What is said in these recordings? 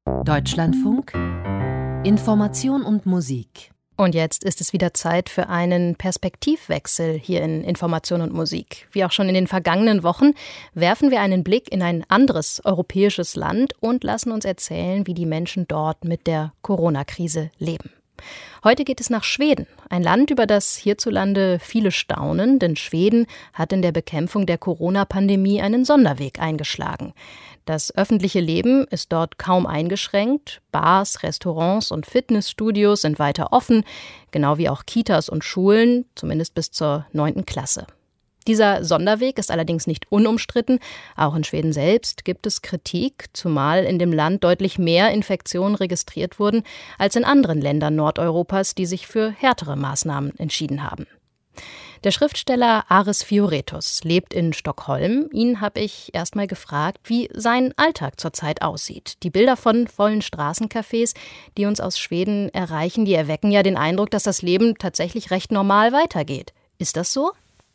Deutschlandfunk Information und Musik. Und jetzt ist es wieder Zeit für einen Perspektivwechsel hier in Information und Musik. Wie auch schon in den vergangenen Wochen werfen wir einen Blick in ein anderes europäisches Land und lassen uns erzählen, wie die Menschen dort mit der Corona-Krise leben. Heute geht es nach Schweden, ein Land, über das hierzulande viele staunen, denn Schweden hat in der Bekämpfung der Corona-Pandemie einen Sonderweg eingeschlagen. Das öffentliche Leben ist dort kaum eingeschränkt. Bars, Restaurants und Fitnessstudios sind weiter offen, genau wie auch Kitas und Schulen, zumindest bis zur 9. Klasse. Dieser Sonderweg ist allerdings nicht unumstritten. Auch in Schweden selbst gibt es Kritik, zumal in dem Land deutlich mehr Infektionen registriert wurden als in anderen Ländern Nordeuropas, die sich für härtere Maßnahmen entschieden haben. Der Schriftsteller Aris Fioretos lebt in Stockholm. Ihn habe ich erst mal gefragt, wie sein Alltag zurzeit aussieht. Die Bilder von vollen Straßencafés, die uns aus Schweden erreichen, die erwecken ja den Eindruck, dass das Leben tatsächlich recht normal weitergeht. Ist das so?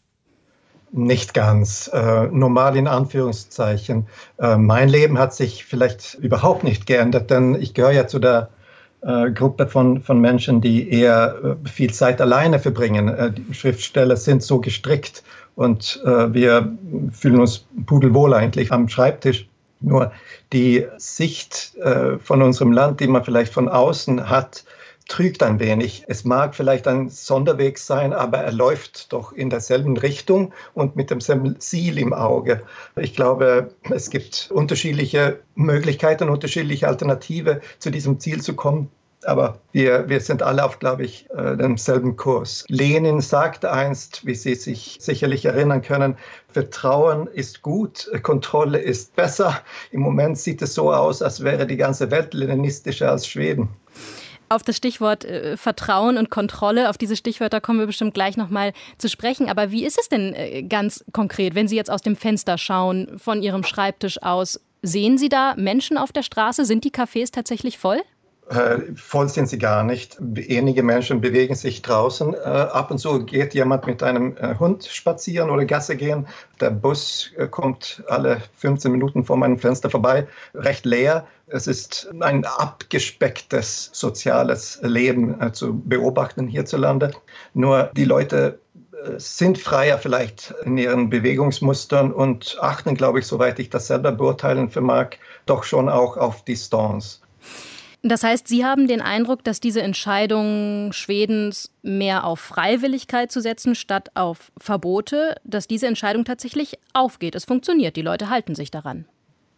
Nicht ganz. Normal in Anführungszeichen. Mein Leben hat sich vielleicht überhaupt nicht geändert, denn ich gehöre ja zu der Gruppe von Menschen, die eher viel Zeit alleine verbringen. Die Schriftsteller sind so gestrickt und wir fühlen uns pudelwohl eigentlich am Schreibtisch. Nur die Sicht von unserem Land, die man vielleicht von außen hat, trügt ein wenig. Es mag vielleicht ein Sonderweg sein, aber er läuft doch in derselben Richtung und mit demselben Ziel im Auge. Ich glaube, es gibt unterschiedliche Möglichkeiten, unterschiedliche Alternativen, zu diesem Ziel zu kommen. Aber wir sind alle auf, glaube ich, demselben Kurs. Lenin sagte einst, wie Sie sich sicherlich erinnern können, Vertrauen ist gut, Kontrolle ist besser. Im Moment sieht es so aus, als wäre die ganze Welt leninistischer als Schweden. Auf das Stichwort Vertrauen und Kontrolle, auf diese Stichwörter kommen wir bestimmt gleich nochmal zu sprechen. Aber wie ist es denn ganz konkret, wenn Sie jetzt aus dem Fenster schauen, von Ihrem Schreibtisch aus? Sehen Sie da Menschen auf der Straße? Sind die Cafés tatsächlich voll? Voll sind sie gar nicht. Wenige Menschen bewegen sich draußen. Ab und zu geht jemand mit einem Hund spazieren oder Gasse gehen. Der Bus kommt alle 15 Minuten vor meinem Fenster vorbei, recht leer. Es ist ein abgespecktes soziales Leben zu beobachten hierzulande. Nur die Leute sind freier vielleicht in ihren Bewegungsmustern und achten, glaube ich, soweit ich das selber beurteilen vermag, doch schon auch auf Distanz. Das heißt, Sie haben den Eindruck, dass diese Entscheidung Schwedens mehr auf Freiwilligkeit zu setzen, statt auf Verbote, dass diese Entscheidung tatsächlich aufgeht. Es funktioniert, die Leute halten sich daran.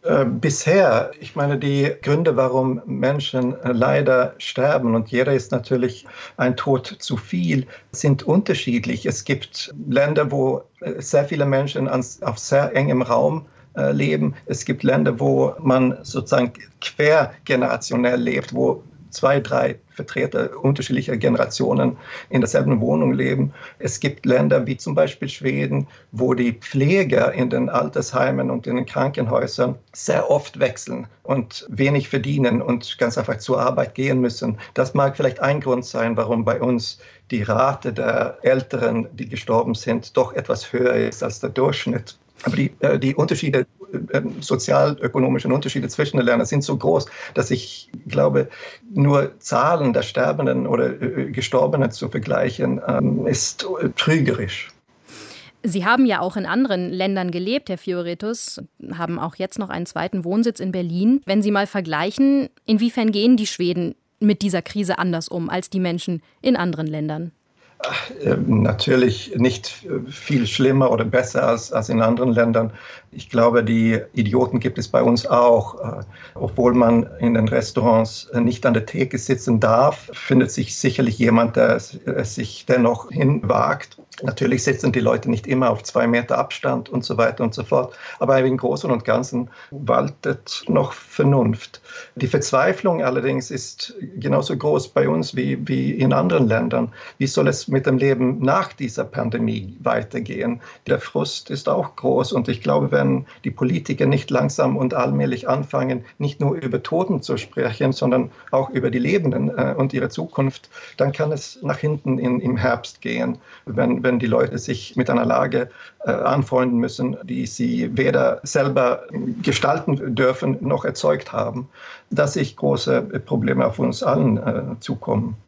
Bisher, ich meine, die Gründe, warum Menschen leider sterben, und jeder ist natürlich ein Tod zu viel, sind unterschiedlich. Es gibt Länder, wo sehr viele Menschen auf sehr engem Raum leben. Es gibt Länder, wo man sozusagen quergenerationell lebt, wo 2, 3 Vertreter unterschiedlicher Generationen in derselben Wohnung leben. Es gibt Länder wie zum Beispiel Schweden, wo die Pfleger in den Altersheimen und in den Krankenhäusern sehr oft wechseln und wenig verdienen und ganz einfach zur Arbeit gehen müssen. Das mag vielleicht ein Grund sein, warum bei uns die Rate der Älteren, die gestorben sind, doch etwas höher ist als der Durchschnitt. Aber die Unterschiede, sozialökonomischen Unterschiede zwischen den Ländern sind so groß, dass ich glaube, nur Zahlen der Sterbenden oder Gestorbenen zu vergleichen, ist trügerisch. Sie haben ja auch in anderen Ländern gelebt, Herr Fioretos, haben auch jetzt noch einen zweiten Wohnsitz in Berlin. Wenn Sie mal vergleichen, inwiefern gehen die Schweden mit dieser Krise anders um als die Menschen in anderen Ländern? Natürlich nicht viel schlimmer oder besser als in anderen Ländern. Ich glaube, die Idioten gibt es bei uns auch. Obwohl man in den Restaurants nicht an der Theke sitzen darf, findet sich sicherlich jemand, der es sich dennoch hinwagt. Natürlich sitzen die Leute nicht immer auf 2 Meter Abstand und so weiter und so fort. Aber im Großen und Ganzen waltet noch Vernunft. Die Verzweiflung allerdings ist genauso groß bei uns wie in anderen Ländern. Wie soll es mit dem Leben nach dieser Pandemie weitergehen? Der Frust ist auch groß und ich glaube, wenn wenn die Politiker nicht langsam und allmählich anfangen, nicht nur über Toten zu sprechen, sondern auch über die Lebenden und ihre Zukunft, dann kann es nach hinten im Herbst gehen, wenn die Leute sich mit einer Lage anfreunden müssen, die sie weder selber gestalten dürfen noch erzeugt haben. Da sehe ich große Probleme auf uns allen zukommen.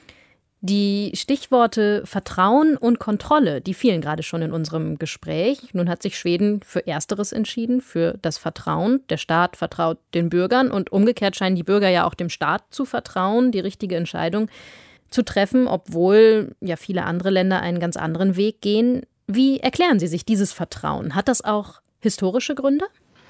Die Stichworte Vertrauen und Kontrolle, die fielen gerade schon in unserem Gespräch. Nun hat sich Schweden für Ersteres entschieden, für das Vertrauen. Der Staat vertraut den Bürgern und umgekehrt scheinen die Bürger ja auch dem Staat zu vertrauen, die richtige Entscheidung zu treffen, obwohl ja viele andere Länder einen ganz anderen Weg gehen. Wie erklären Sie sich dieses Vertrauen? Hat das auch historische Gründe?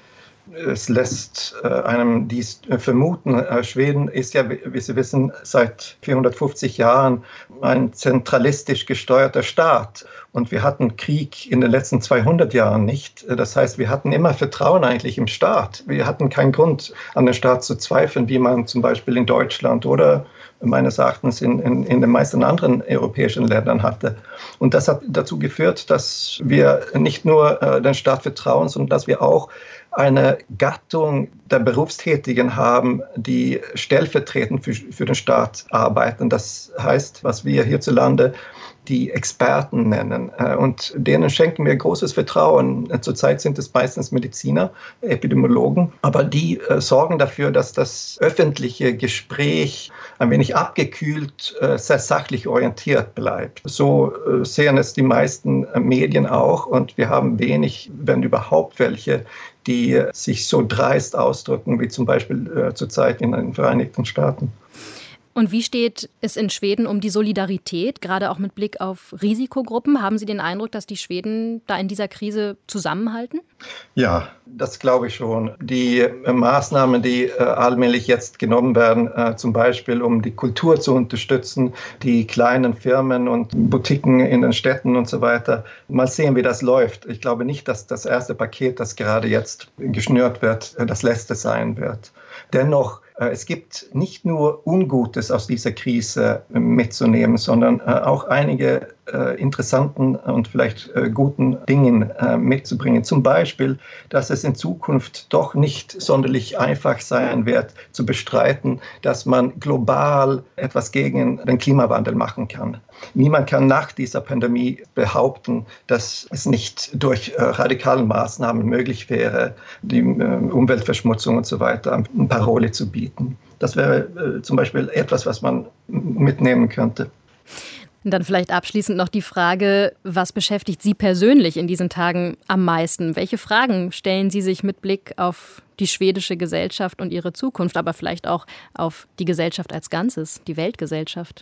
Es lässt einem dies vermuten. Schweden ist ja, wie Sie wissen, seit 450 Jahren ein zentralistisch gesteuerter Staat. Und wir hatten Krieg in den letzten 200 Jahren nicht. Das heißt, wir hatten immer Vertrauen eigentlich im Staat. Wir hatten keinen Grund, an den Staat zu zweifeln, wie man zum Beispiel in Deutschland oder meines Erachtens in den meisten anderen europäischen Ländern hatte. Und das hat dazu geführt, dass wir nicht nur den Staat vertrauen, sondern dass wir auch eine Gattung der Berufstätigen haben, die stellvertretend für den Staat arbeiten. Das heißt, was wir hierzulande die Experten nennen. Und denen schenken wir großes Vertrauen. Zurzeit sind es meistens Mediziner, Epidemiologen, aber die sorgen dafür, dass das öffentliche Gespräch ein wenig abgekühlt, sehr sachlich orientiert bleibt. So sehen es die meisten Medien auch und wir haben wenig, wenn überhaupt welche, die sich so dreist ausdrücken, wie zum Beispiel zurzeit in den Vereinigten Staaten. Und wie steht es in Schweden um die Solidarität, gerade auch mit Blick auf Risikogruppen? Haben Sie den Eindruck, dass die Schweden da in dieser Krise zusammenhalten? Ja, das glaube ich schon. Die Maßnahmen, die allmählich jetzt genommen werden, zum Beispiel um die Kultur zu unterstützen, die kleinen Firmen und Boutiquen in den Städten und so weiter. Mal sehen, wie das läuft. Ich glaube nicht, dass das erste Paket, das gerade jetzt geschnürt wird, das letzte sein wird. Dennoch, es gibt nicht nur Ungutes aus dieser Krise mitzunehmen, sondern auch einige interessanten und vielleicht guten Dingen mitzubringen. Zum Beispiel, dass es in Zukunft doch nicht sonderlich einfach sein wird, zu bestreiten, dass man global etwas gegen den Klimawandel machen kann. Niemand kann nach dieser Pandemie behaupten, dass es nicht durch radikale Maßnahmen möglich wäre, die Umweltverschmutzung und so weiter eine Parole zu bieten. Das wäre zum Beispiel etwas, was man mitnehmen könnte. Und dann vielleicht abschließend noch die Frage, was beschäftigt Sie persönlich in diesen Tagen am meisten? Welche Fragen stellen Sie sich mit Blick auf die schwedische Gesellschaft und ihre Zukunft, aber vielleicht auch auf die Gesellschaft als Ganzes, die Weltgesellschaft?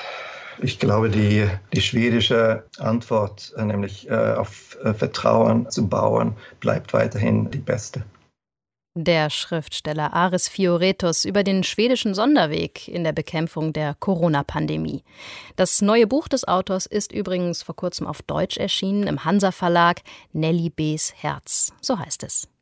Ich glaube, die schwedische Antwort, nämlich auf Vertrauen zu bauen, bleibt weiterhin die beste. Der Schriftsteller Aris Fioretos über den schwedischen Sonderweg in der Bekämpfung der Corona-Pandemie. Das neue Buch des Autors ist übrigens vor kurzem auf Deutsch erschienen im Hansa Verlag, Nelly B.'s Herz, so heißt es.